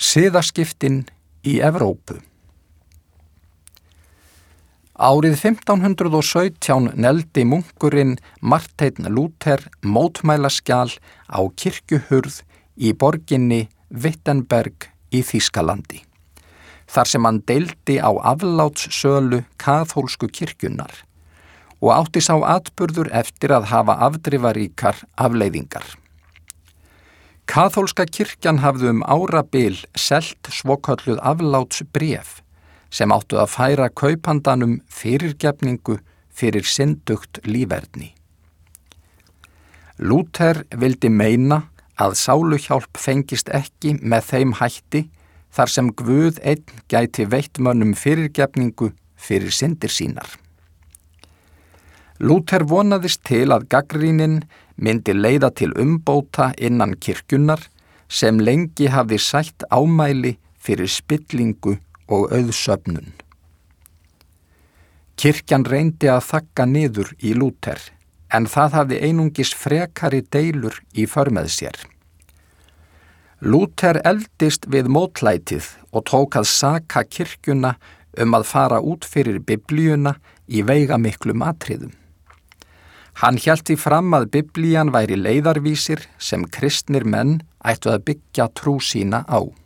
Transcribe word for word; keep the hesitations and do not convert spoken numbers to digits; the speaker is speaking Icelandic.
Siðaskiptin í Evrópu. Árið fimmtán hundrað og sautján neldi munkurinn Marteinn Lúther mótmælaskjal á kirkjuhurð í borginni Wittenberg í Þýskalandi, þar sem hann deildi á aflátssölu kaþólsku kirkjunnar og átti sá atburður eftir að hafa afdrifaríkar afleiðingar. Kaþólska kirkjan hafði um árabil selt svokölluð aflátsbréf sem áttu að færa kaupandanum fyrirgefningu fyrir syndugt líferni. Lúther vildi meina að sáluhjálp fengist ekki með þeim hætti þar sem Guð einn gæti veitt mönnum fyrirgefningu fyrir syndir sínar. Lúther vonaðist til að gagnrýnin myndi leiða til umbóta innan kirkjunnar sem lengi hafði sætt ámæli fyrir spillingu og auðsöfnun. Kirkjan reyndi að þagga niður í Lúther, en það hafði einungis frekari deilur í för með sér. Lúther eldist við mótlætið og tók að saka kirkjuna um að fara út fyrir Biblíuna í veigamiklum atriðum. Hann hélt því fram að Biblían væri leiðarvísir sem kristnir menn ættu að byggja trú sína á.